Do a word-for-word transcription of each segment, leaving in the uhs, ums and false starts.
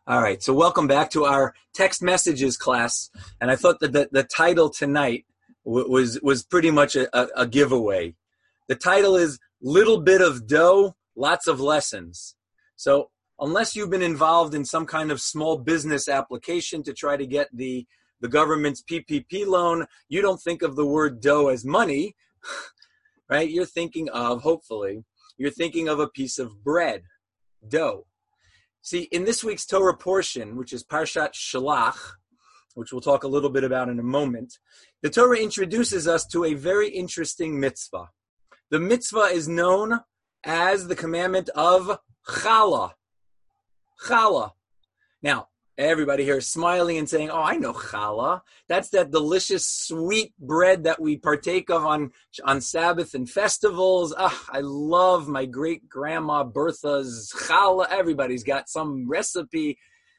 All right, so welcome back to our text messages class. And I thought that the, the title tonight w- was was pretty much a, a, a giveaway. The title is Little Bit of Dough, Lots of Lessons. So unless you've been involved in some kind of small business application to try to get the, the government's P P P loan, you don't think of the word dough as money, right? You're thinking of, hopefully, you're thinking of a piece of bread, dough. See, in this week's Torah portion, which is Parshat Shalach, which we'll talk a little bit about in a moment, the Torah introduces us to a very interesting mitzvah. The mitzvah is known as the commandment of challah. Challah. Now, everybody here is smiling and saying, oh, I know challah. That's that delicious sweet bread that we partake of on, on Sabbath and festivals. Ah, I love my great-grandma Bertha's challah. Everybody's got some recipe.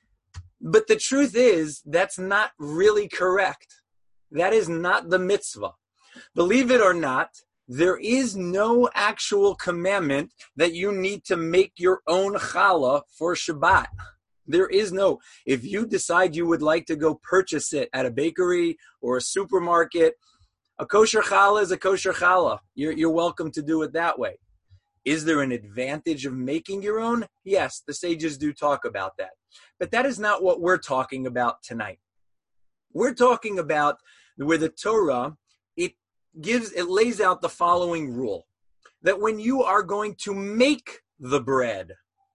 But the truth is, that's not really correct. That is not the mitzvah. Believe it or not, there is no actual commandment that you need to make your own challah for Shabbat. There is no. If you decide you would like to go purchase it at a bakery or a supermarket, a kosher challah is a kosher challah. You're, you're welcome to do it that way. Is there an advantage of making your own? Yes, the sages do talk about that. But that is not what we're talking about tonight. We're talking about where the Torah, it gives, it lays out the following rule, that when you are going to make the bread,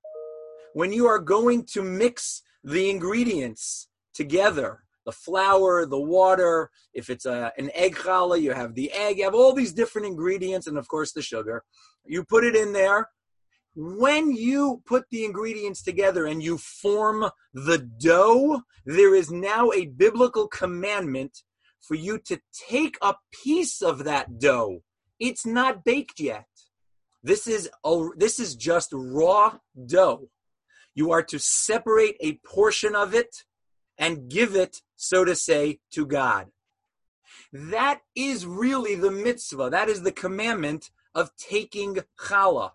when you are going to mix the ingredients together, the flour, the water, if it's a, an egg challah, you have the egg, you have all these different ingredients, and of course the sugar. You put it in there. When you put the ingredients together and you form the dough, there is now a biblical commandment for you to take a piece of that dough. It's not baked yet. This is a, this is just raw dough. You are to separate a portion of it and give it, so to say, to God. That is really the mitzvah. That is the commandment of taking challah.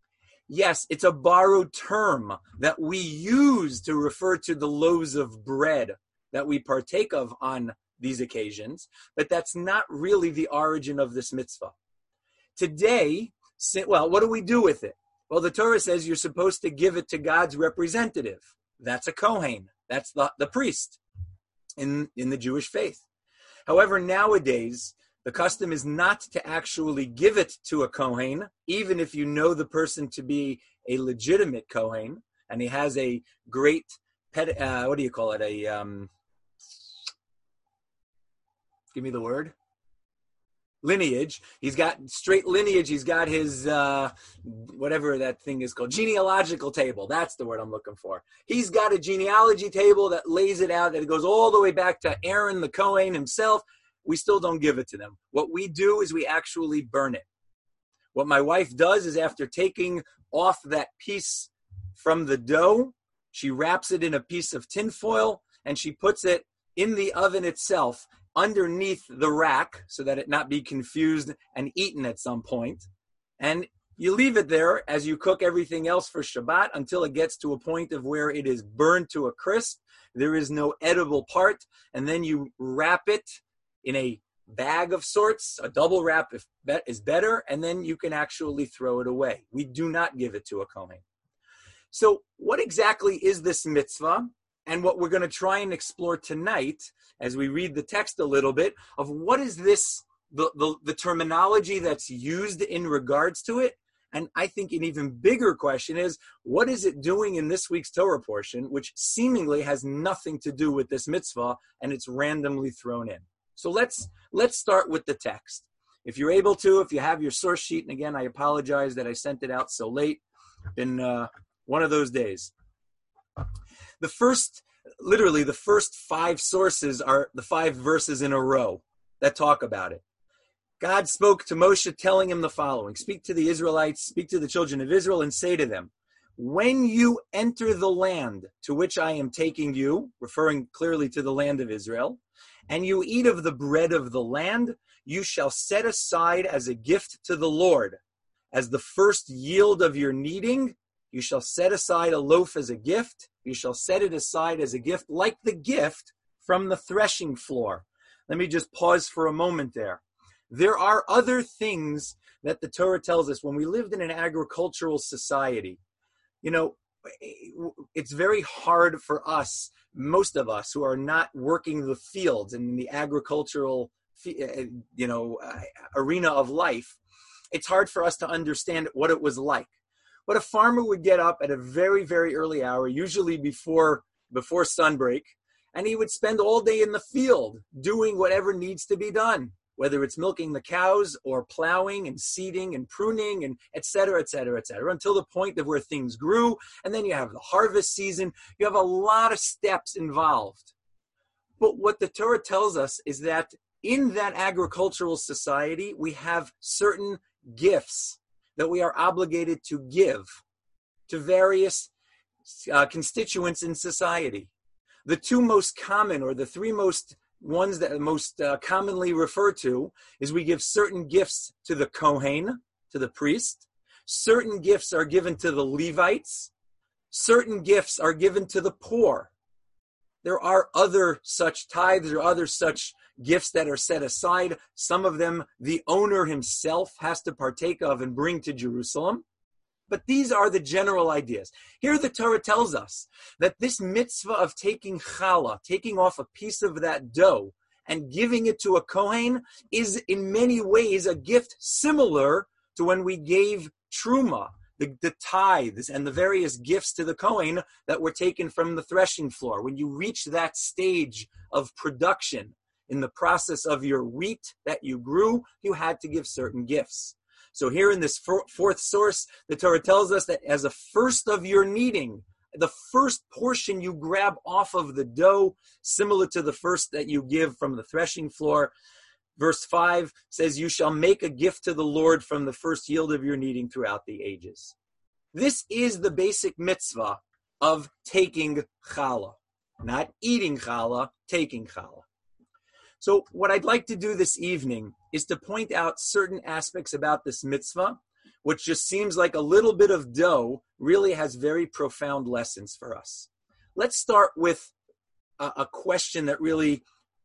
Yes, it's a borrowed term that we use to refer to the loaves of bread that we partake of on these occasions, but that's not really the origin of this mitzvah. Today, well, what do we do with it? Well, the Torah says you're supposed to give it to God's representative. That's a Kohen. That's the, the priest in, in the Jewish faith. However, nowadays, the custom is not to actually give it to a Kohen, even if you know the person to be a legitimate Kohen, and he has a great, pet, uh, what do you call it? A, um, give me the word. Lineage. He's got straight lineage. He's got his, uh, whatever that thing is called, genealogical table. That's the word I'm looking for. He's got a genealogy table that lays it out, that it goes all the way back to Aaron the Kohen himself. We still don't give it to them. What we do is we actually burn it. What my wife does is, after taking off that piece from the dough, she wraps it in a piece of tinfoil and she puts it in the oven itself, underneath the rack, so that it not be confused and eaten at some point. And you leave it there as you cook everything else for Shabbat until it gets to a point of where it is burned to a crisp. There is no edible part. And then you wrap it in a bag of sorts. A double wrap if that is better. And then you can actually throw it away. We do not give it to a Kohen. So what exactly is this mitzvah? And what we're going to try and explore tonight, as we read the text a little bit, of what is this, the, the, the terminology that's used in regards to it. And I think an even bigger question is, what is it doing in this week's Torah portion, which seemingly has nothing to do with this mitzvah, and it's randomly thrown in. So let's let's start with the text. If you're able to, if you have your source sheet, and again, I apologize that I sent it out so late. Been uh, one of those days. The first, literally the first five sources are the five verses in a row that talk about it. God spoke to Moshe, telling him the following: speak to the Israelites, speak to the children of Israel, and say to them, when you enter the land to which I am taking you, referring clearly to the land of Israel, and you eat of the bread of the land, you shall set aside as a gift to the Lord. As the first yield of your kneading, you shall set aside a loaf as a gift. You shall set it aside as a gift, like the gift from the threshing floor. Let me just pause for a moment there. There are other things that the Torah tells us when we lived in an agricultural society. You know, it's very hard for us, most of us who are not working the fields and in the agricultural, you know, arena of life. It's hard for us to understand what it was like. But a farmer would get up at a very, very early hour, usually before before sunbreak, and he would spend all day in the field doing whatever needs to be done, whether it's milking the cows or plowing and seeding and pruning and et cetera, et cetera, et cetera, until the point of where things grew. And then you have the harvest season. You have a lot of steps involved. But what the Torah tells us is that in that agricultural society, we have certain gifts that we are obligated to give to various uh, constituents in society. The two most common, or the three most ones that are most uh, commonly referred to, is we give certain gifts to the Kohen, to the priest. Certain gifts are given to the Levites. Certain gifts are given to the poor. There are other such tithes or other such gifts that are set aside. Some of them the owner himself has to partake of and bring to Jerusalem. But these are the general ideas. Here the Torah tells us that this mitzvah of taking challah, taking off a piece of that dough and giving it to a Kohen, is in many ways a gift similar to when we gave truma, the, the tithes and the various gifts to the Kohen that were taken from the threshing floor. When you reach that stage of production in the process of your wheat that you grew, you had to give certain gifts. So here in this fourth source, the Torah tells us that as a first of your kneading, the first portion you grab off of the dough, similar to the first that you give from the threshing floor. Verse five says, you shall make a gift to the Lord from the first yield of your kneading throughout the ages. This is the basic mitzvah of taking challah. Not eating challah, taking challah. So what I'd like to do this evening is to point out certain aspects about this mitzvah, which just seems like a little bit of dough really has very profound lessons for us. Let's start with a, a question that really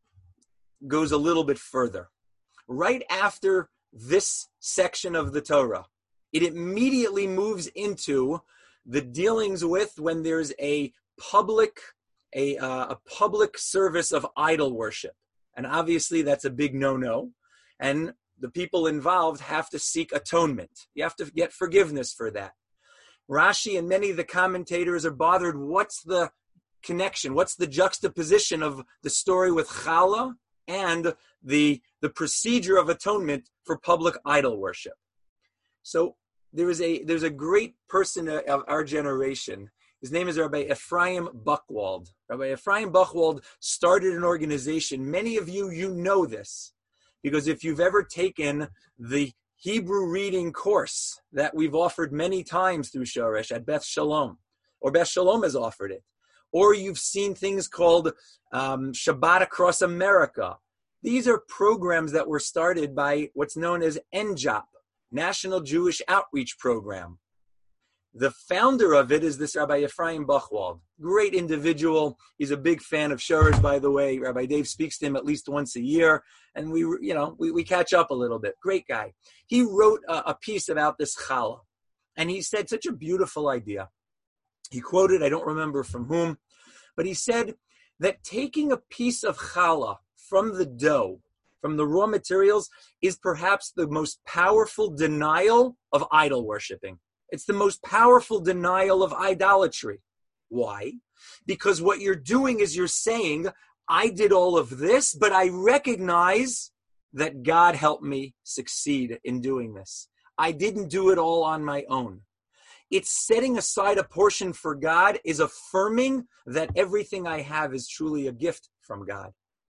goes a little bit further. Right after this section of the Torah, it immediately moves into the dealings with when there's a public, a, uh, a public service of idol worship. And obviously that's a big no-no. And the people involved have to seek atonement. You have to get forgiveness for that. Rashi and many of the commentators are bothered. What's the connection? What's the juxtaposition of the story with challah and the, the procedure of atonement for public idol worship? So there is a there's a great person of our generation. His name is Rabbi Ephraim Buchwald. Rabbi Ephraim Buchwald started an organization. Many of you, you know this, because if you've ever taken the Hebrew reading course that we've offered many times through Shoresh at Beth Shalom, or Beth Shalom has offered it, or you've seen things called um, Shabbat Across America. These are programs that were started by what's known as N J O P, National Jewish Outreach Program. The founder of it is this Rabbi Ephraim Buchwald. Great individual. He's a big fan of Shoresh, by the way. Rabbi Dave speaks to him at least once a year, and we, you know, we, we catch up a little bit. Great guy. He wrote a, a piece about this challah, and he said such a beautiful idea. He quoted, I don't remember from whom, but he said that taking a piece of challah from the dough, from the raw materials, is perhaps the most powerful denial of idol worshiping. It's the most powerful denial of idolatry. Why? Because what you're doing is you're saying, I did all of this, but I recognize that God helped me succeed in doing this. I didn't do it all on my own. It's setting aside a portion for God is affirming that everything I have is truly a gift from God.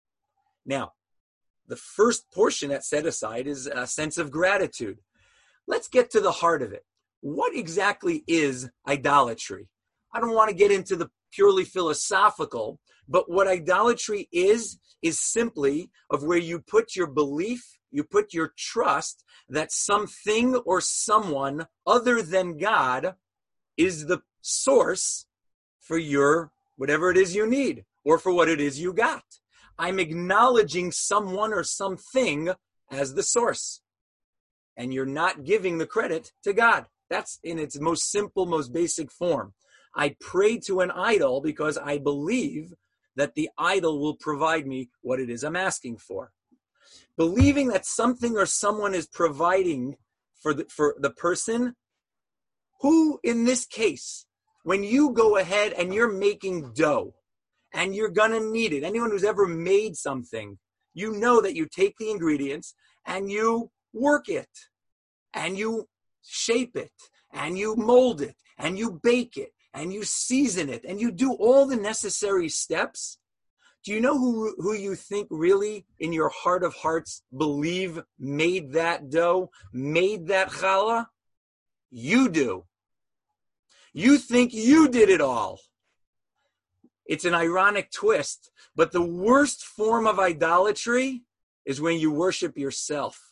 Now, the first portion that's set aside is a sense of gratitude. Let's get to the heart of it. What exactly is idolatry? I don't want to get into the purely philosophical, but what idolatry is, is simply of where you put your belief, you put your trust that something or someone other than God is the source for your, whatever it is you need, or for what it is you got. I'm acknowledging someone or something as the source. And you're not giving the credit to God. That's in its most simple, most basic form. I pray to an idol because I believe that the idol will provide me what it is I'm asking for. Believing that something or someone is providing for the, for the person who, in this case, when you go ahead and you're making dough and you're going to need it, anyone who's ever made something, you know that you take the ingredients and you work it and you shape it and you mold it and you bake it and you season it and you do all the necessary steps. Do you know who, who you think really in your heart of hearts believe made that dough, made that challah? You do. You think you did it all. It's an ironic twist, but the worst form of idolatry is when you worship yourself.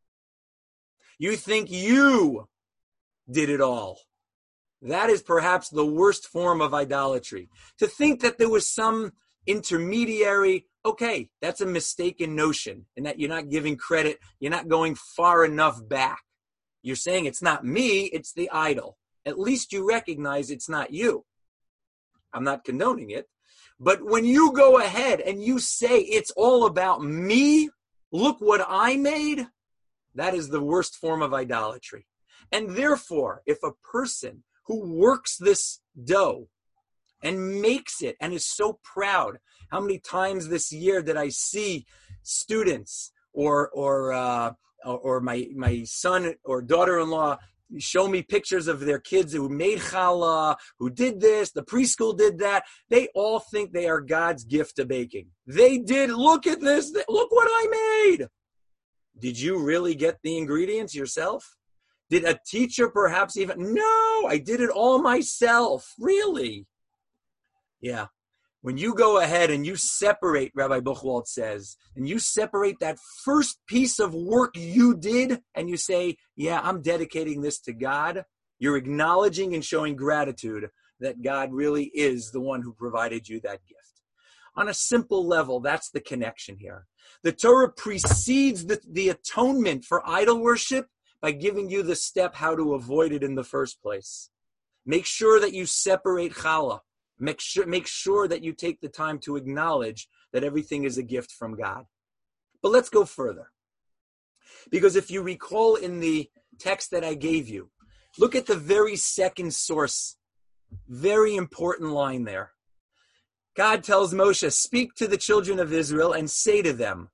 You think you did it all. That is perhaps the worst form of idolatry. To think that there was some intermediary, okay, that's a mistaken notion, and that you're not giving credit, you're not going far enough back. You're saying it's not me, it's the idol. At least you recognize it's not you. I'm not condoning it. But when you go ahead and you say it's all about me, look what I made, that is the worst form of idolatry. And therefore, if a person who works this dough and makes it and is so proud, how many times this year did I see students or or uh, or my my son or daughter-in-law show me pictures of their kids who made challah, who did this, the preschool did that. They all think they are God's gift to baking. They did. Look at this. Look what I made. Did you really get the ingredients yourself? Did a teacher perhaps even? No, I did it all myself. Really? Yeah. When you go ahead and you separate, Rabbi Buchwald says, and you separate that first piece of work you did and you say, yeah, I'm dedicating this to God, you're acknowledging and showing gratitude that God really is the one who provided you that gift. On a simple level, that's the connection here. The Torah precedes the, the atonement for idol worship by giving you the step how to avoid it in the first place. Make sure that you separate challah. Make sure, make sure that you take the time to acknowledge that everything is a gift from God. But let's go further. Because if you recall in the text that I gave you, look at the very second source. Very important line there. God tells Moshe, speak to the children of Israel and say to them,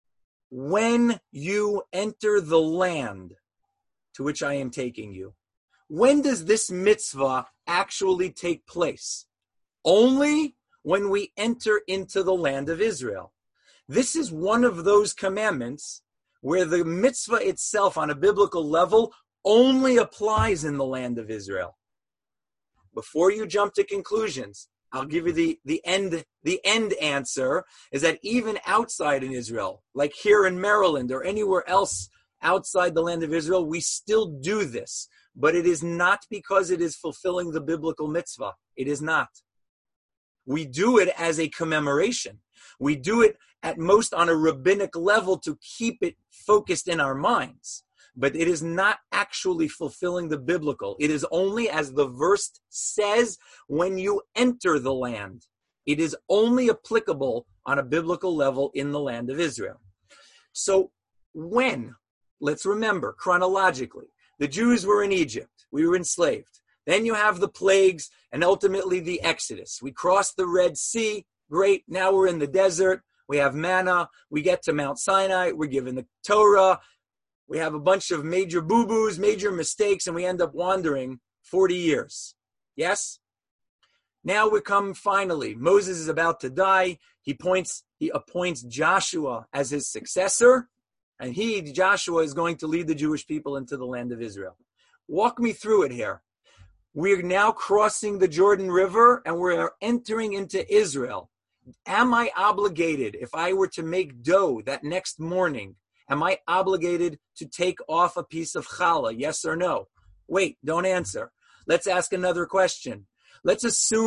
when you enter the land to which I am taking you. When does this mitzvah actually take place? Only when we enter into the land of Israel. This is one of those commandments where the mitzvah itself on a biblical level only applies in the land of Israel. Before you jump to conclusions, I'll give you the, the end the end answer is that even outside in Israel, like here in Maryland or anywhere else outside the land of Israel, we still do this. But it is not because it is fulfilling the biblical mitzvah. It is not. We do it as a commemoration. We do it at most on a rabbinic level to keep it focused in our minds. But it is not actually fulfilling the biblical. It is only, as the verse says, when you enter the land. It is only applicable on a biblical level in the land of Israel. So when, let's remember chronologically, the Jews were in Egypt. We were enslaved. Then you have the plagues and ultimately the Exodus. We crossed the Red Sea. Great. Now we're in the desert. We have manna. We get to Mount Sinai. We're given the Torah. We have a bunch of major boo-boos, major mistakes, and we end up wandering forty years. Yes? Now we come finally. Moses is about to die. He points, he appoints Joshua as his successor, and he, Joshua, is going to lead the Jewish people into the land of Israel. Walk me through it here. We're now crossing the Jordan River and we're entering into Israel. Am I obligated, if I were to make dough that next morning, am I obligated to take off a piece of challah? Yes or no? Wait, don't answer. Let's ask another question. Let's assume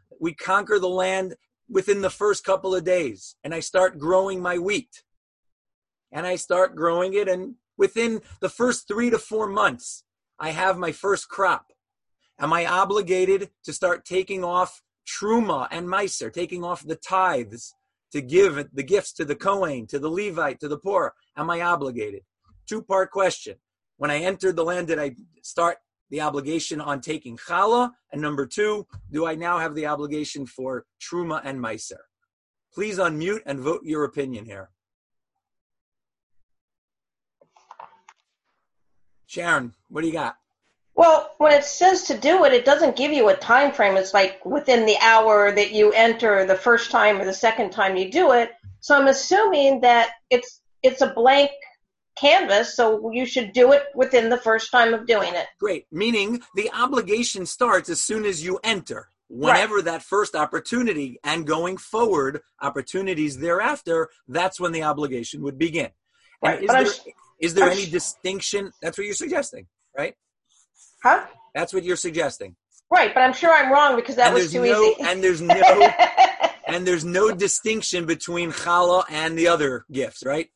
we conquer the land within the first couple of days, and I start growing my wheat. And I start growing it, and within the first three to four months, I have my first crop. Am I obligated to start taking off truma and meiser, taking off the tithes to give the gifts to the Kohen, to the Levite, to the poor? Am I obligated? Two-part question. When I entered the land, did I start the obligation on taking challah? And number two, do I now have the obligation for truma and meiser? Please unmute and vote your opinion here. Sharon, what do you got? Well, when it says to do it, it doesn't give you a time frame. It's like within the hour that you enter the first time or the second time you do it. So I'm assuming that it's it's a blank canvas, so you should do it within the first time of doing it. Great. Meaning the obligation starts as soon as you enter. Whenever right. that first opportunity, and going forward, opportunities thereafter, that's when the obligation would begin. Right. Is there, is there any distinction? That's what you're suggesting, right? Huh? That's what you're suggesting. Right, but I'm sure I'm wrong because that and was too no, easy. And there's no and there's no distinction between challah and the other gifts, right?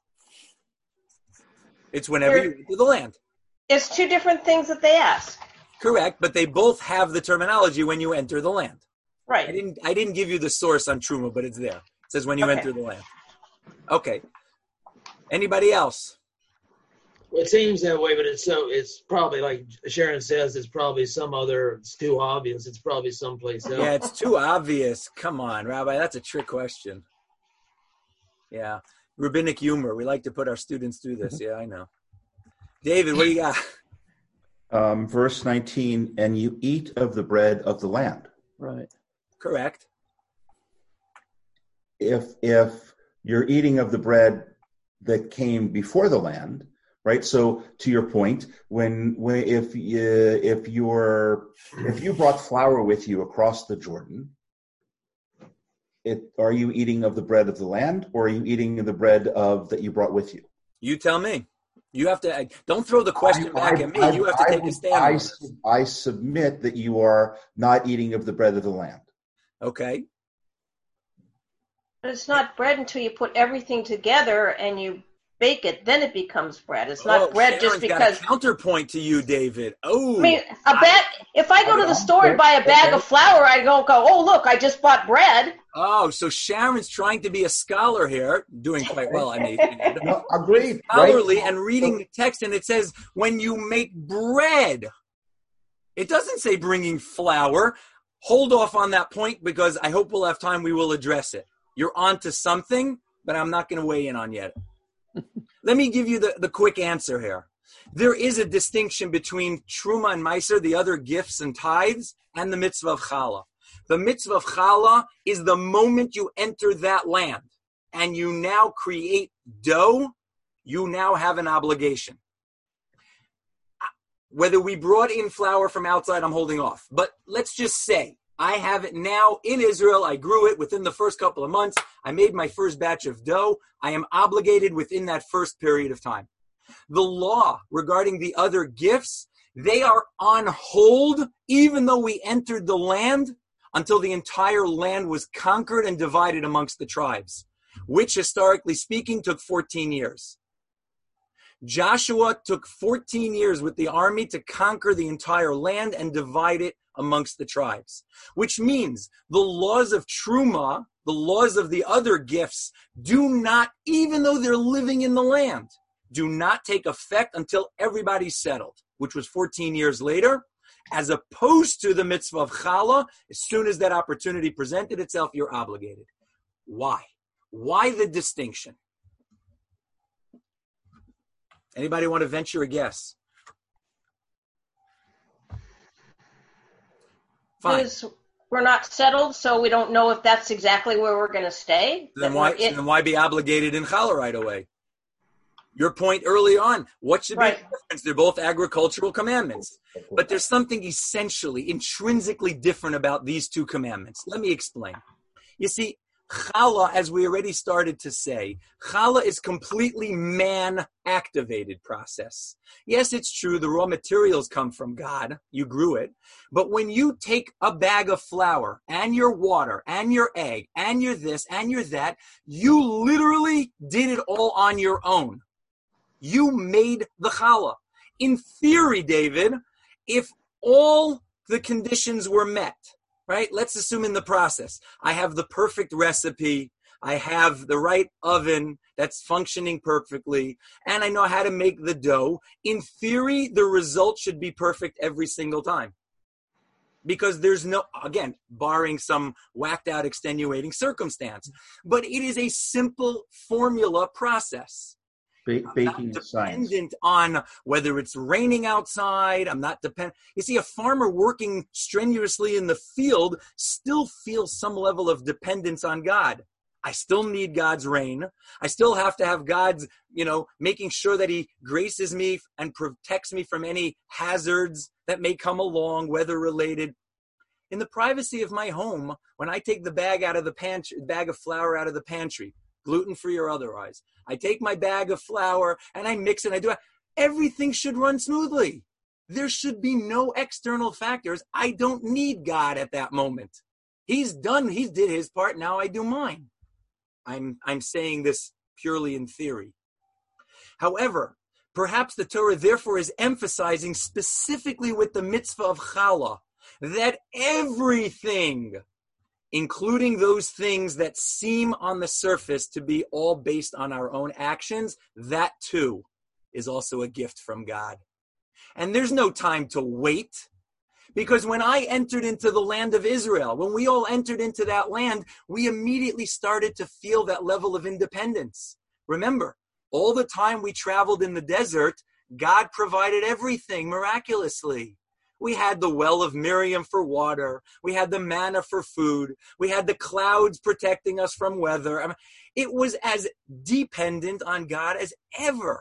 It's whenever there, you enter the land. It's two different things that they ask. Correct, but they both have the terminology when you enter the land. Right. I didn't I didn't give you the source on Truma, but it's there. It says when you okay. enter the land. Okay. Anybody else? Well, it seems that way, but it's so it's probably like Sharon says, it's probably some other, it's too obvious. It's probably someplace else. Yeah, it's too obvious. Come on, Rabbi, that's a trick question. Yeah. Rabbinic humor. We like to put our students through this. Yeah, I know. David, what do you got? Um, verse nineteen, and you eat of the bread of the land. Right. Correct. If if you're eating of the bread that came before the land, right? So to your point, when when if you, if you're if you brought flour with you across the Jordan, it are you eating of the bread of the land, or are you eating of the bread of that you brought with you? You tell me. You have to. Don't throw the question I, back I, at me. I, you have to I, take a stand. I, on this. I submit that you are not eating of the bread of the land. Okay. But it's not bread until you put everything together and you bake it. Then it becomes bread. It's not oh, bread Sharon's just because. Got a counterpoint to you, David. Oh. I mean, a bag. If I go to the store and buy a bag of flour, I don't go, oh, look, I just bought bread. Oh, so Sharon's trying to be a scholar here, doing quite well. I mean, no, agreed. Scholarly right? and reading the text, and it says when you make bread. It doesn't say bringing flour. Hold off on that point because I hope we'll have time. We will address it. You're on to something, but I'm not going to weigh in on yet. Let me give you the, the quick answer here. There is a distinction between Truma and Meiser, the other gifts and tithes, and the mitzvah of Challah. The mitzvah of Challah is the moment you enter that land and you now create dough, you now have an obligation. Whether we brought in flour from outside, I'm holding off. But let's just say I have it now in Israel. I grew it within the first couple of months. I made my first batch of dough. I am obligated within that first period of time. The law regarding the other gifts, they are on hold even though we entered the land until the entire land was conquered and divided amongst the tribes, which historically speaking took fourteen years. Joshua took fourteen years with the army to conquer the entire land and divide it amongst the tribes, which means the laws of Truma, the laws of the other gifts, do not, even though they're living in the land, do not take effect until everybody's settled, which was fourteen years later, as opposed to the mitzvah of Challah. As soon as that opportunity presented itself, you're obligated. Why? Why the distinction? Anybody want to venture a guess? Fine. Because we're not settled, so we don't know if that's exactly where we're going to stay. Then why, it, then why be obligated in Challah right away? Your point early on, what should right. be the difference? They're both agricultural commandments. But there's something essentially, intrinsically different about these two commandments. Let me explain. You see, Challah, as we already started to say, challah is completely man-activated process. Yes, it's true, the raw materials come from God. You grew it. But when you take a bag of flour and your water and your egg and your this and your that, you literally did it all on your own. You made the challah. In theory, David, if all the conditions were met, right? Let's assume in the process, I have the perfect recipe, I have the right oven that's functioning perfectly, and I know how to make the dough. In theory, the result should be perfect every single time. Because there's no, again, barring some whacked out extenuating circumstance, but it is a simple formula process. Baking is science. Dependent on whether it's raining outside. I'm not dependent. You see, a farmer working strenuously in the field still feels some level of dependence on God. I still need God's rain. I still have to have God's, you know, making sure that he graces me and protects me from any hazards that may come along, weather related. In the privacy of my home, when I take the bag out of the pantry, bag of flour out of the pantry, gluten-free or otherwise, I take my bag of flour and I mix it. I do it. Everything should run smoothly. There should be no external factors. I don't need God at that moment. He's done. He did his part. Now I do mine. I'm I'm saying this purely in theory. However, perhaps the Torah therefore is emphasizing specifically with the mitzvah of challah that everything, including those things that seem on the surface to be all based on our own actions, that too is also a gift from God. And there's no time to wait, because when I entered into the land of Israel, when we all entered into that land, we immediately started to feel that level of independence. Remember, all the time we traveled in the desert, God provided everything miraculously. We had the well of Miriam for water. We had the manna for food. We had the clouds protecting us from weather. I mean, it was as dependent on God as ever.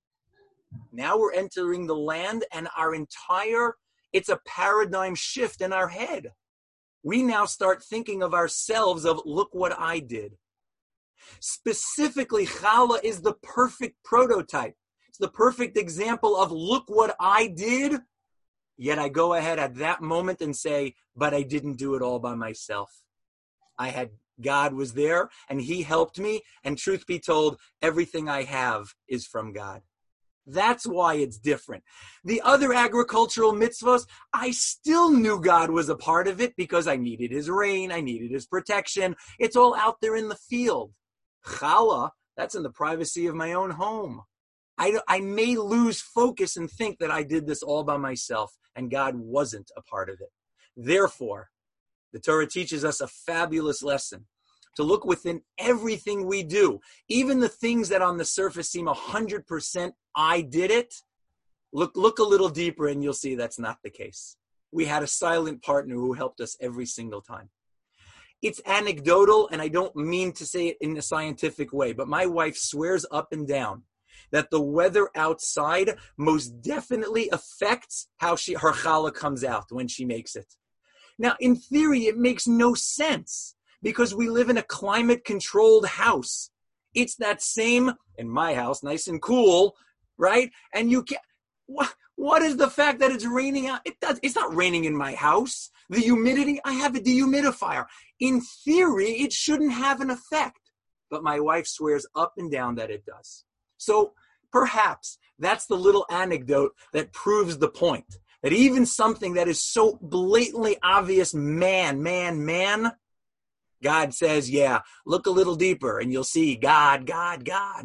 Now we're entering the land and our entire, it's a paradigm shift in our head. We now start thinking of ourselves of, look what I did. Specifically, challah is the perfect prototype. It's the perfect example of, look what I did. Yet I go ahead at that moment and say, but I didn't do it all by myself. I had, God was there and he helped me. And truth be told, everything I have is from God. That's why it's different. The other agricultural mitzvahs, I still knew God was a part of it because I needed his rain. I needed his protection. It's all out there in the field. Challah, that's in the privacy of my own home. I, I may lose focus and think that I did this all by myself, and God wasn't a part of it. Therefore, the Torah teaches us a fabulous lesson to look within everything we do, even the things that on the surface seem one hundred percent I did it. Look, look a little deeper and you'll see that's not the case. We had a silent partner who helped us every single time. It's anecdotal, and I don't mean to say it in a scientific way, but my wife swears up and down that the weather outside most definitely affects how she her challah comes out when she makes it. Now, in theory, it makes no sense because we live in a climate-controlled house. It's that same, in my house, nice and cool, right? And you can't, what, what is the fact that it's raining out? It does, it's not raining in my house. The humidity, I have a dehumidifier. In theory, it shouldn't have an effect, but my wife swears up and down that it does. So perhaps that's the little anecdote that proves the point, that even something that is so blatantly obvious, man, man, man, God says, yeah, look a little deeper and you'll see God, God, God.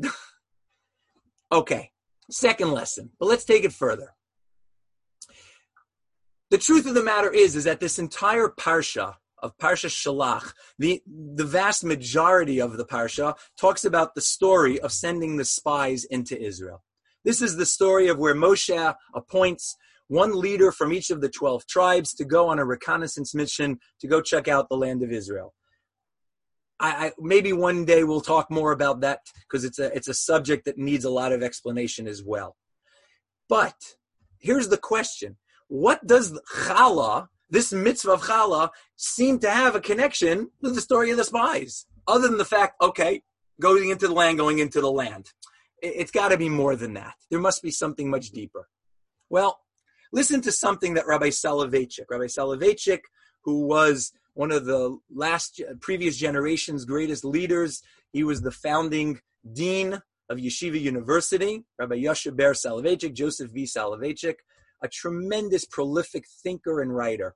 Okay, second lesson, but let's take it further. The truth of the matter is, is that this entire parsha of Parsha Shalach, the, the vast majority of the Parsha talks about the story of sending the spies into Israel. This is the story of where Moshe appoints one leader from each of the twelve tribes to go on a reconnaissance mission to go check out the land of Israel. I, I maybe one day we'll talk more about that because it's a, it's a subject that needs a lot of explanation as well. But here's the question. What does challah this mitzvah of challah seemed to have a connection with the story of the spies. Other than the fact, okay, going into the land, going into the land. It's got to be more than that. There must be something much deeper. Well, listen to something that Rabbi Soloveitchik, Rabbi Soloveitchik, who was one of the last previous generation's greatest leaders. He was the founding dean of Yeshiva University, Rabbi Yoshe Ber Soloveitchik, Joseph V. Soloveitchik, a tremendous prolific thinker and writer.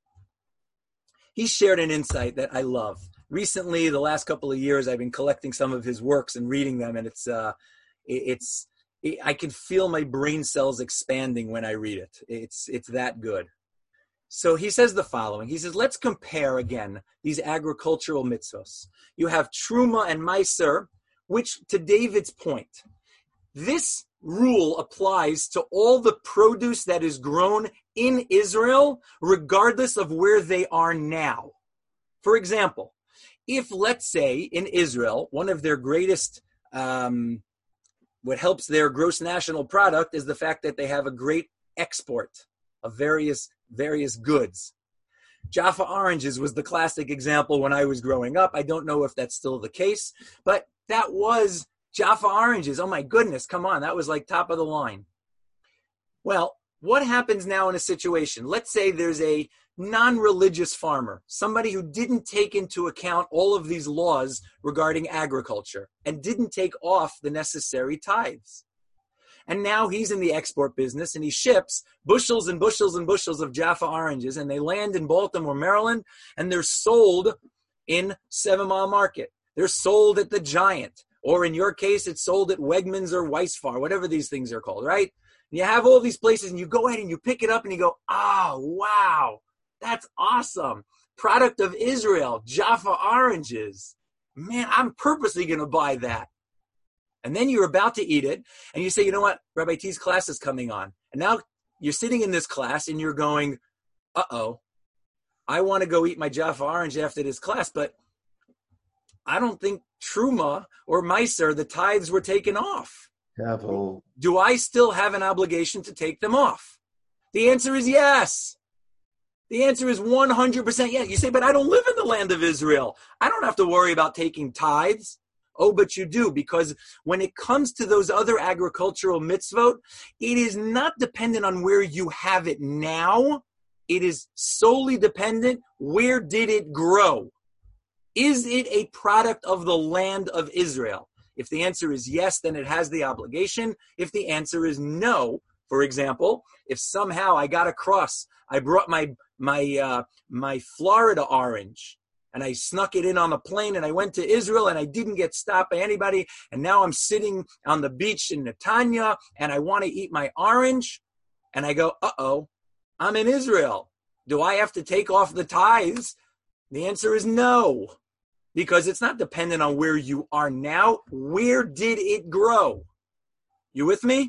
He shared an insight that I love. Recently, the last couple of years, I've been collecting some of his works and reading them, and it's uh, it's it, I can feel my brain cells expanding when I read it. It's it's that good. So he says the following. He says, let's compare again these agricultural mitzvos. You have Truma and Meiser, which, to David's point, this rule applies to all the produce that is grown in Israel, regardless of where they are now. For example, if, let's say, in Israel, one of their greatest, um, what helps their gross national product is the fact that they have a great export of various various goods. Jaffa oranges was the classic example when I was growing up. I don't know if that's still the case, but that was Jaffa oranges. Oh my goodness, come on. That was like top of the line. Well, what happens now in a situation? Let's say there's a non-religious farmer, somebody who didn't take into account all of these laws regarding agriculture and didn't take off the necessary tithes. And now he's in the export business and he ships bushels and bushels and bushels of Jaffa oranges, and they land in Baltimore, Maryland, and they're sold in Seven Mile Market. They're sold at the Giant, or in your case, it's sold at Wegmans or Weisfar, whatever these things are called, right? And you have all these places and you go ahead and you pick it up and you go, oh, wow, that's awesome. Product of Israel, Jaffa oranges. Man, I'm purposely going to buy that. And then you're about to eat it, and you say, you know what, Rabbi T's class is coming on. And now you're sitting in this class, and you're going, uh-oh, I want to go eat my Jaffa orange after this class, but I don't think Truma or Meiser, the tithes were taken off. Devil. Do I still have an obligation to take them off? The answer is yes. The answer is one hundred percent yes. You say, but I don't live in the land of Israel. I don't have to worry about taking tithes. Oh, but you do, because when it comes to those other agricultural mitzvot, it is not dependent on where you have it now. It is solely dependent, where did it grow? Is it a product of the land of Israel? If the answer is yes, then it has the obligation. If the answer is no, for example, if somehow I got across, I brought my my uh, my Florida orange, and I snuck it in on the plane, and I went to Israel, and I didn't get stopped by anybody, and now I'm sitting on the beach in Netanya, and I want to eat my orange, and I go, uh-oh, I'm in Israel. Do I have to take off the tithes? The answer is no, because it's not dependent on where you are now. Where did it grow? You with me?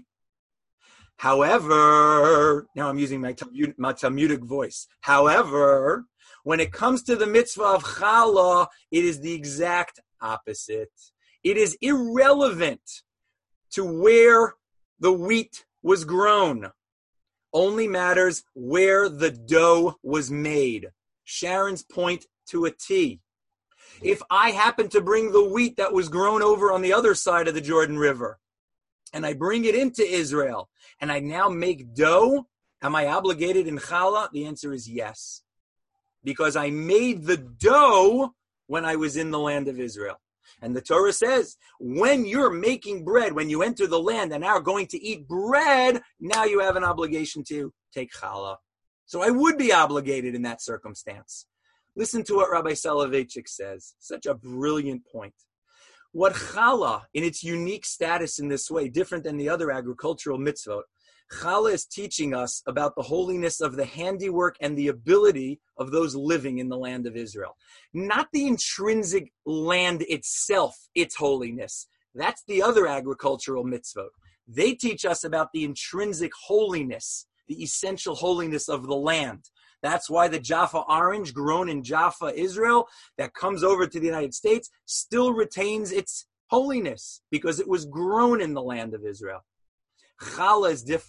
However, now I'm using my, my Talmudic voice. However, when it comes to the mitzvah of challah, it is the exact opposite. It is irrelevant to where the wheat was grown. Only matters where the dough was made. Sharon's point to a T. If I happen to bring the wheat that was grown over on the other side of the Jordan River, and I bring it into Israel, and I now make dough, am I obligated in challah? The answer is yes. Because I made the dough when I was in the land of Israel. And the Torah says, when you're making bread, when you enter the land and are going to eat bread, now you have an obligation to take challah. So I would be obligated in that circumstance. Listen to what Rabbi Soloveitchik says. Such a brilliant point. What challah, in its unique status in this way, different than the other agricultural mitzvot, challah is teaching us about the holiness of the handiwork and the ability of those living in the land of Israel. Not the intrinsic land itself, its holiness. That's the other agricultural mitzvot. They teach us about the intrinsic holiness, the essential holiness of the land. That's why the Jaffa orange grown in Jaffa, Israel, that comes over to the United States still retains its holiness because it was grown in the land of Israel. Challah is different.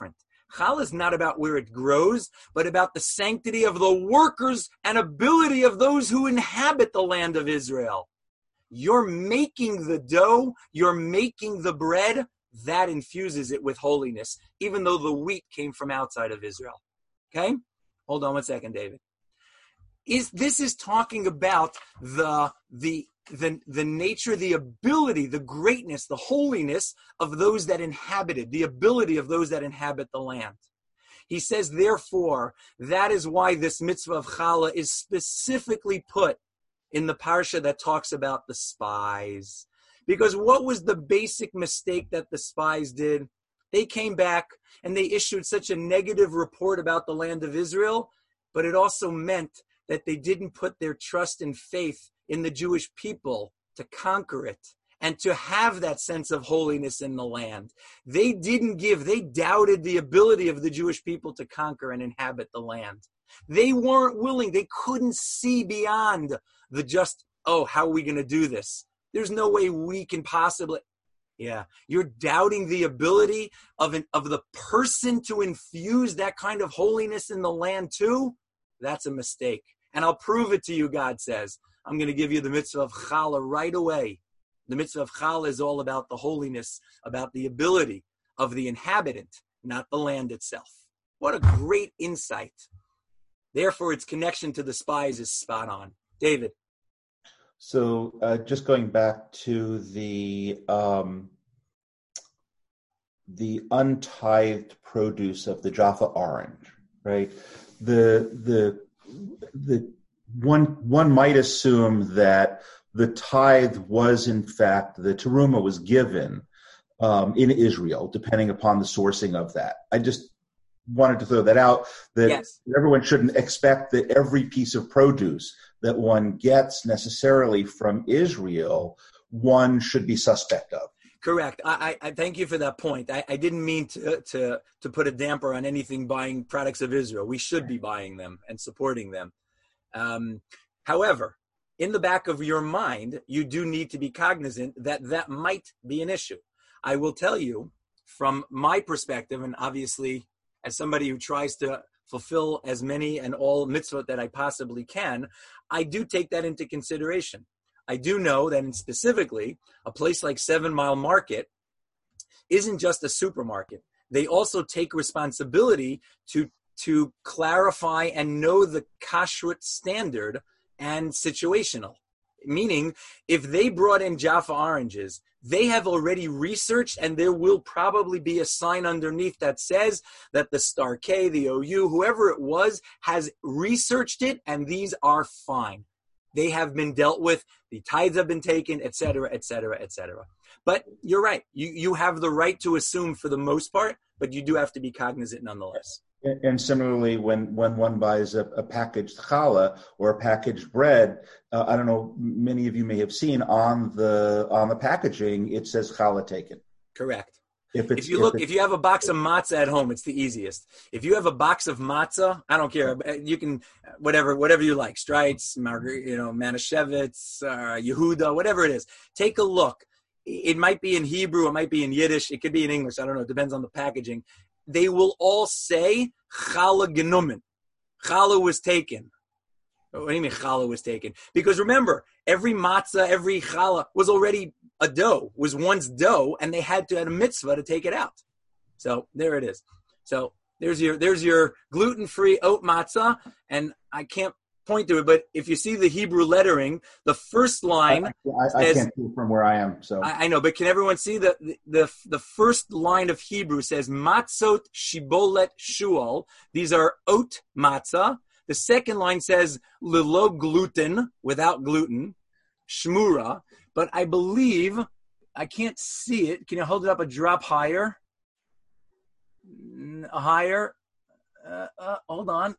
Challah is not about where it grows, but about the sanctity of the workers and ability of those who inhabit the land of Israel. You're making the dough, you're making the bread, that infuses it with holiness, even though the wheat came from outside of Israel. Okay? Hold on one second, David. Is this is talking about the the the the nature, the ability, the greatness, the holiness of those that inhabited, the ability of those that inhabit the land. He says, therefore, that is why this mitzvah of challah is specifically put in the parsha that talks about the spies. Because what was the basic mistake that the spies did? They came back and they issued such a negative report about the land of Israel, but it also meant that they didn't put their trust and faith in the Jewish people to conquer it and to have that sense of holiness in the land. They didn't give, they doubted the ability of the Jewish people to conquer and inhabit the land. They weren't willing, they couldn't see beyond the just, oh, how are we going to do this? There's no way we can possibly, yeah, you're doubting the ability of an, of the person to infuse that kind of holiness in the land too? That's a mistake. And I'll prove it to you, God says. I'm going to give you the mitzvah of challah right away. The mitzvah of challah is all about the holiness, about the ability of the inhabitant, not the land itself. What a great insight. Therefore, its connection to the spies is spot on. David. So uh, just going back to the um, the untithed produce of the Jaffa orange, right? The the the one one might assume that the tithe was in fact the teruma was given um, in Israel, depending upon the sourcing of that. I just wanted to throw that out, that yes. Everyone shouldn't expect that every piece of produce that one gets necessarily from Israel, one should be suspect of. Correct. I, I, I thank you for that point. I, I didn't mean to, to to put a damper on anything buying products of Israel. We should be buying them and supporting them. Um, however, in the back of your mind, you do need to be cognizant that that might be an issue. I will tell you from my perspective, and obviously as somebody who tries to fulfill as many and all mitzvot that I possibly can, I do take that into consideration. I do know that in specifically a place like Seven Mile Market isn't just a supermarket. They also take responsibility to, to clarify and know the kashrut standard and situational. Meaning, if they brought in Jaffa oranges, they have already researched, and there will probably be a sign underneath that says that the Star K, the O U, whoever it was, has researched it, and these are fine. They have been dealt with, the tithes have been taken, et cetera, et cetera, et cetera. But you're right. You, you have the right to assume for the most part, but you do have to be cognizant nonetheless. And similarly, when, when one buys a, a packaged challah or a packaged bread, uh, I don't know, many of you may have seen on the on the packaging, it says challah taken. Correct. If, it's, if you if look, it's, if you have a box of matzah at home, it's the easiest. If you have a box of matzah, I don't care. You can whatever whatever you like, Strites, Margar, you know, Manischewitz, uh, Yehuda, whatever it is. Take a look. It might be in Hebrew, it might be in Yiddish, it could be in English. I don't know. It depends on the packaging. They will all say challah genommen. Challah was taken. What do you mean challah was taken? Because remember, every matzah, every challah was already a dough, was once dough, and they had to have a mitzvah to take it out. So there it is. So there's your there's your gluten-free oat matzah, and I can't point to it, but if you see the Hebrew lettering, the first line I, I, I says, can't see from where I am. So I, I know, but can everyone see the, the the the first line of Hebrew says matzot shibolet shual. These are oat matzah. The second line says lilo gluten, without gluten, shmura. But I believe I can't see it. Can you hold it up a drop higher? Higher. Uh, uh, hold on.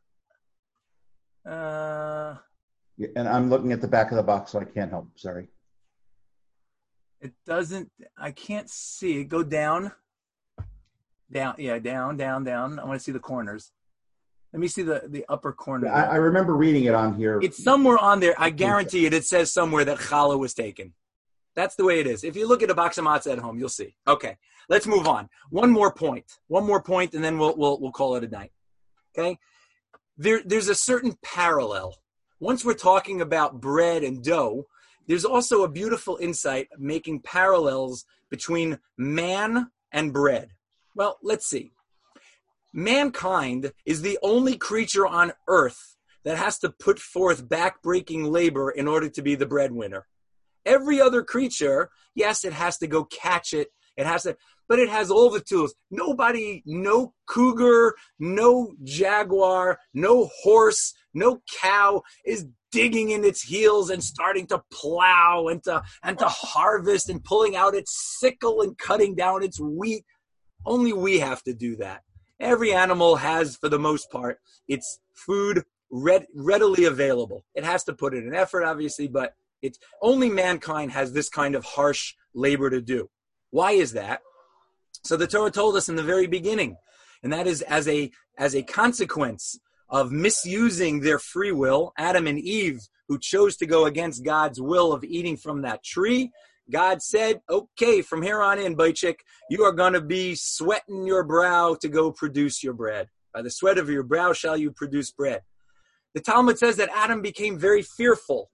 Uh, and I'm looking at the back of the box, so I can't help. Sorry. It doesn't, I can't see it. Go down. Down, yeah, down, down, down. I want to see the corners. Let me see the, the upper corner. I, I remember reading it on here. It's somewhere on there. I guarantee it. It says somewhere that challah was taken. That's the way it is. If you look at a box of matzah at home, you'll see. Okay, let's move on. One more point. One more point, and then we'll we'll we'll call it a night. Okay? There, there's a certain parallel. Once we're talking about bread and dough, there's also a beautiful insight making parallels between man and bread. Well, let's see. Mankind is the only creature on earth that has to put forth back-breaking labor in order to be the breadwinner. Every other creature, yes, it has to go catch it. It has to, but it has all the tools. Nobody, no cougar, no jaguar, no horse, no cow is digging in its heels and starting to plow and to, and to harvest and pulling out its sickle and cutting down its wheat. Only we have to do that. Every animal has, for the most part, its food red, readily available. It has to put in an effort, obviously, but it's only mankind has this kind of harsh labor to do. Why is that? So the Torah told us in the very beginning, and that is as a as a consequence of misusing their free will, Adam and Eve, who chose to go against God's will of eating from that tree, God said, okay, from here on in, Boychik, you are going to be sweating your brow to go produce your bread. By the sweat of your brow shall you produce bread. The Talmud says that Adam became very fearful.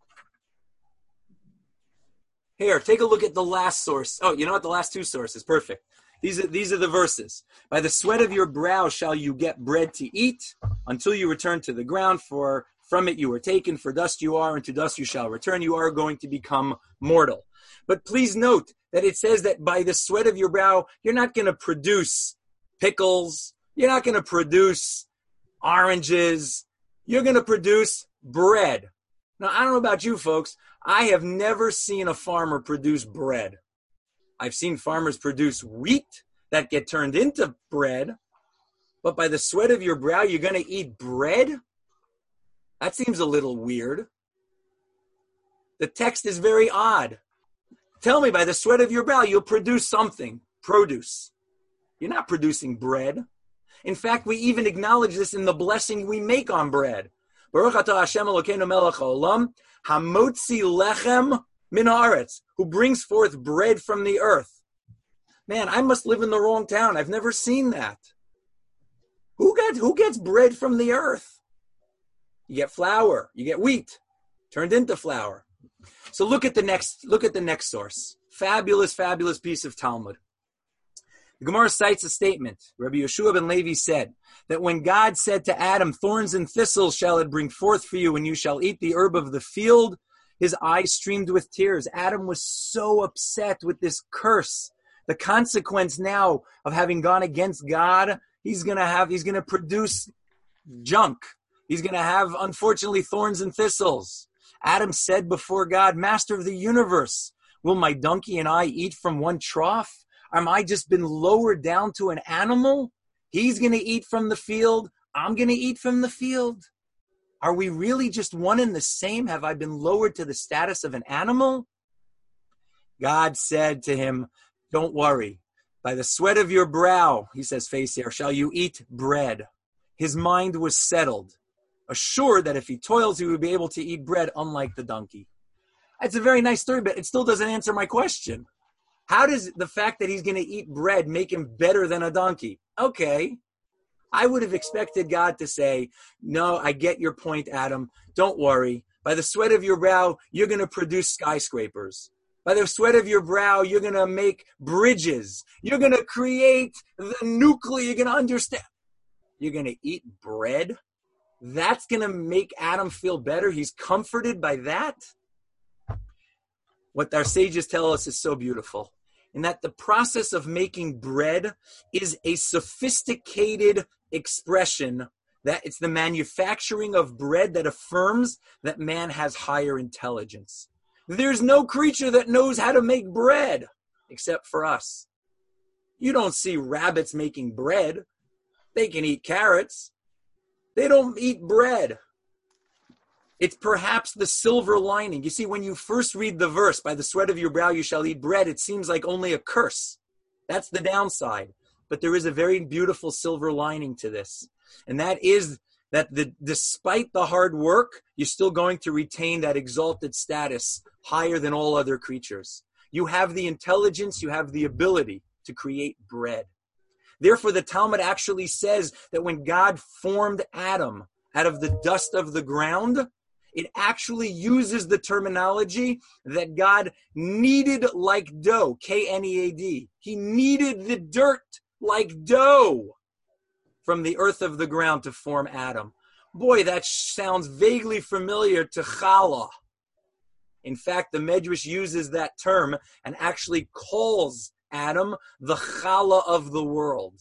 Here, take a look at the last source. Oh, you know what? The last two sources. Perfect. These are these are the verses. By the sweat of your brow shall you get bread to eat until you return to the ground, for from it you were taken, for dust you are, and to dust you shall return. You are going to become mortal. But please note that it says that by the sweat of your brow, you're not going to produce pickles. You're not going to produce oranges. You're going to produce bread. Now, I don't know about you folks. I have never seen a farmer produce bread. I've seen farmers produce wheat that get turned into bread. But by the sweat of your brow, you're going to eat bread? That seems a little weird. The text is very odd. Tell me, by the sweat of your brow, you'll produce something, produce. You're not producing bread. In fact, we even acknowledge this in the blessing we make on bread. Baruch atah Hashem Elokeinu melech haolam, hamotzi lechem min haaretz, who brings forth bread from the earth. Man, I must live in the wrong town. I've never seen that. Who got, who gets bread from the earth? You get flour, you get wheat, turned into flour. So look at the next, look at the next source. Fabulous, fabulous piece of Talmud. The Gemara cites a statement. Rabbi Yeshua ben Levi said that when God said to Adam, thorns and thistles shall it bring forth for you, and you shall eat the herb of the field, his eyes streamed with tears. Adam was so upset with this curse. The consequence now of having gone against God, he's going to have, he's going to produce junk. He's going to have, unfortunately, thorns and thistles. Adam said before God, Master of the universe, will my donkey and I eat from one trough? Am I just been lowered down to an animal? He's going to eat from the field. I'm going to eat from the field. Are we really just one and the same? Have I been lowered to the status of an animal? God said to him, don't worry. By the sweat of your brow, he says, face here, shall you eat bread. His mind was settled, assured that if he toils, he would be able to eat bread, unlike the donkey. It's a very nice story, but it still doesn't answer my question. How does the fact that he's going to eat bread make him better than a donkey? Okay. I would have expected God to say, no, I get your point, Adam. Don't worry. By the sweat of your brow, you're going to produce skyscrapers. By the sweat of your brow, you're going to make bridges. You're going to create the nuclear. You're going to understand. You're going to eat bread? That's going to make Adam feel better? He's comforted by that? What our sages tell us is so beautiful, in that the process of making bread is a sophisticated expression, that it's the manufacturing of bread that affirms that man has higher intelligence. There's no creature that knows how to make bread except for us. You don't see rabbits making bread. They can eat carrots. They don't eat bread. It's perhaps the silver lining. You see, when you first read the verse, by the sweat of your brow you shall eat bread, it seems like only a curse. That's the downside. But there is a very beautiful silver lining to this. And that is that the, despite the hard work, you're still going to retain that exalted status higher than all other creatures. You have the intelligence, you have the ability to create bread. Therefore, the Talmud actually says that when God formed Adam out of the dust of the ground, it actually uses the terminology that God kneaded like dough, K N E A D. He kneaded the dirt like dough from the earth of the ground to form Adam. Boy, that sounds vaguely familiar to challah. In fact, the Medrash uses that term and actually calls Adam the challah of the world.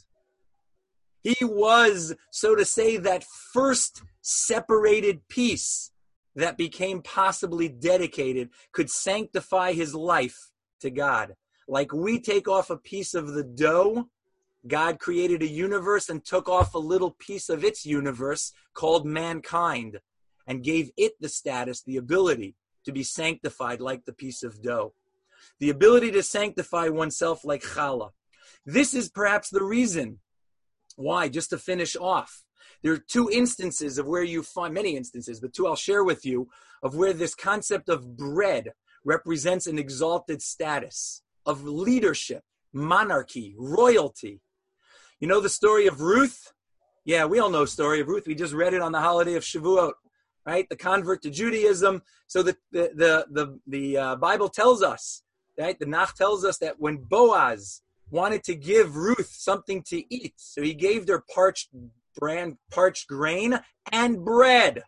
He was, so to say, that first separated piece that became possibly dedicated, could sanctify his life to God. Like we take off a piece of the dough, God created a universe and took off a little piece of its universe called mankind and gave it the status, the ability to be sanctified like the piece of dough. The ability to sanctify oneself like challah. This is perhaps the reason why, just to finish off, there are two instances of where you find, many instances, but two I'll share with you, of where this concept of bread represents an exalted status of leadership, monarchy, royalty. You know the story of Ruth? Yeah, we all know the story of Ruth. We just read it on the holiday of Shavuot, right? The convert to Judaism. So the the the the, the uh, Bible tells us, right? The Nach tells us that when Boaz wanted to give Ruth something to eat, so he gave her parched brand, parched grain and bread.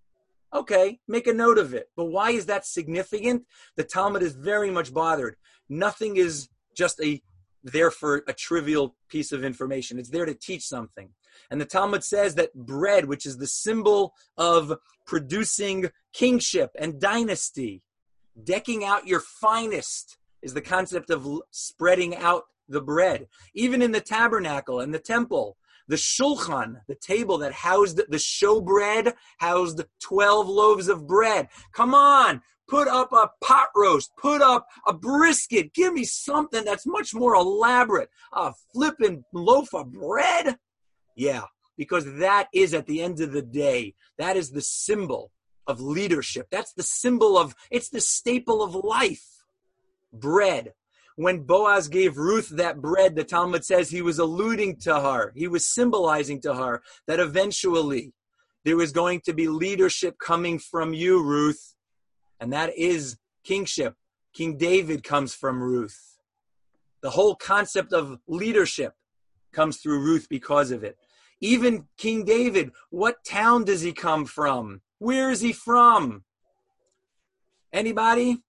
Okay, make a note of it. But why is that significant? The Talmud is very much bothered. Nothing is just a there for a trivial piece of information. It's there to teach something. And the Talmud says that bread, which is the symbol of producing kingship and dynasty, decking out your finest, is the concept of spreading out the bread. Even in the tabernacle and the temple, the shulchan, the table that housed the showbread, housed twelve loaves of bread. Come on, put up a pot roast, put up a brisket. Give me something that's much more elaborate. A flippin' loaf of bread? Yeah, because that is, at the end of the day, that is the symbol of leadership. That's the symbol of, it's the staple of life. Bread. When Boaz gave Ruth that bread, the Talmud says he was alluding to her. He was symbolizing to her that eventually there was going to be leadership coming from you, Ruth. And that is kingship. King David comes from Ruth. The whole concept of leadership comes through Ruth because of it. Even King David, what town does he come from? Where is he from? Anybody?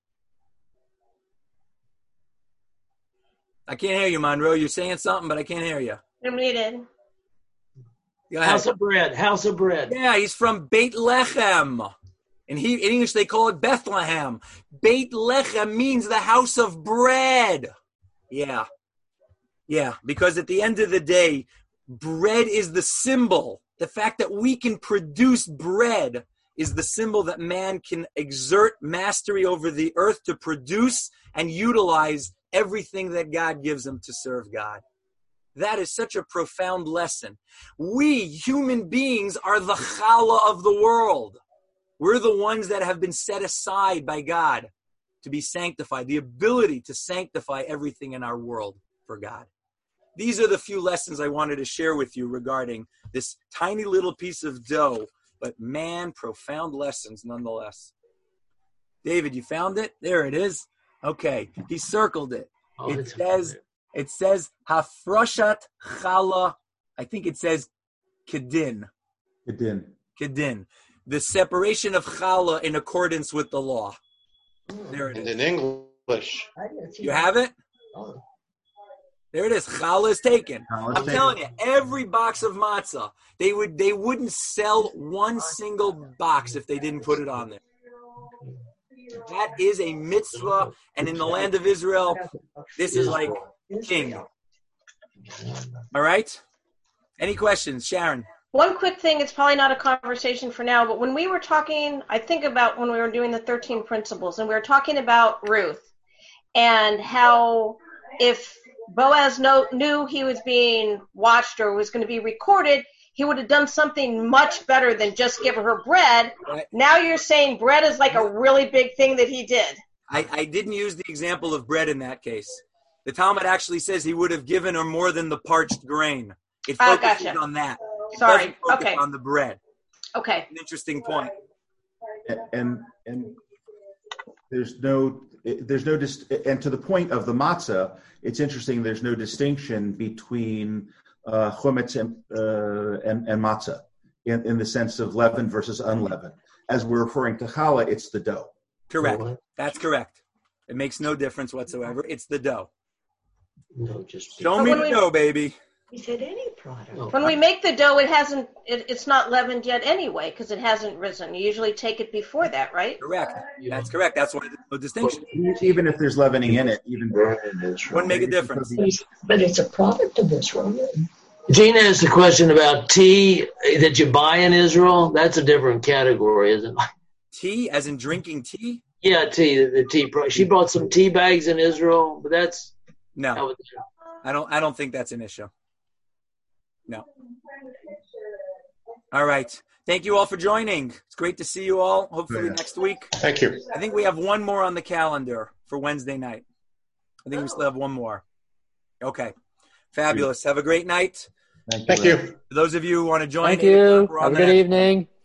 I can't hear you, Monroe. You're saying something, but I can't hear you. You're muted. House of bread. House of bread. Yeah, he's from Beit Lechem. In, he, in English, they call it Bethlehem. Beit Lechem means the house of bread. Yeah. Yeah, because at the end of the day, bread is the symbol. The fact that we can produce bread is the symbol that man can exert mastery over the earth to produce and utilize everything that God gives him to serve God. That is such a profound lesson. We, human beings, are the challah of the world. We're the ones that have been set aside by God to be sanctified, the ability to sanctify everything in our world for God. These are the few lessons I wanted to share with you regarding this tiny little piece of dough, but man, profound lessons nonetheless. David, you found it? There it is. Okay, he circled it. Oh, it says, it says hafroshat challah. I think it says kedin. Kedin. Kedin. The separation of challah in accordance with the law. There it is. And in English. You have it? There it is. Challah is taken. Challah is I'm taken. telling you, every box of matzah, they would they wouldn't sell one single box if they didn't put it on there. That is a mitzvah, and in the land of Israel, this is like king. All right? Any questions, Sharon? One quick thing, it's probably not a conversation for now, but when we were talking, I think about when we were doing the thirteen principles, and we were talking about Ruth, and how if Boaz know, knew he was being watched or was going to be recorded, he would have done something much better than just give her bread. Right. Now you're saying bread is like a really big thing that he did. I, I didn't use the example of bread in that case. The Talmud actually says he would have given her more than the parched grain. It Oh, focuses gotcha. on that. It Sorry. doesn't focus Okay. on the bread. Okay. An interesting point. and and there's no there's no dis- and to the point of the matzah, it's interesting. There's no distinction between uh, chometz and, uh, and and matzah in, in the sense of leavened versus unleavened. As we're referring to challah, it's the dough. Correct. What? That's correct. It makes no difference whatsoever. It's the dough. No, just Show But me when the we- dough, baby. He said any product. Oh. When we make the dough, it hasn't, it, it's not leavened yet anyway because it hasn't risen. You usually take it before that, right? Correct. That's correct. That's why there's no distinction. Even if there's leavening in it, even Wouldn't make a difference. But it's a product of Israel. Gina asked a question about tea that you buy in Israel. That's a different category, isn't it? Tea, as in drinking tea? Yeah, tea. The, the tea. pro- She bought some tea bags in Israel, but that's that No, was, I don't. I don't think that's an issue. No. All right. Thank you all for joining. It's great to see you all. Hopefully Yeah. next week. Thank you. I think we have one more on the calendar for Wednesday night. I think we still have one more. Okay. Fabulous. Have a great night. Thank you. Thank you. For those of you who want to join, Thank eight you. o'clock, we're on Have a the good next- evening.